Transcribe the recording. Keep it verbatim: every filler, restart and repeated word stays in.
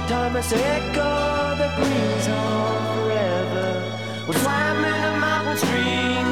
timeless echo that brings on forever. We swam in a mountain stream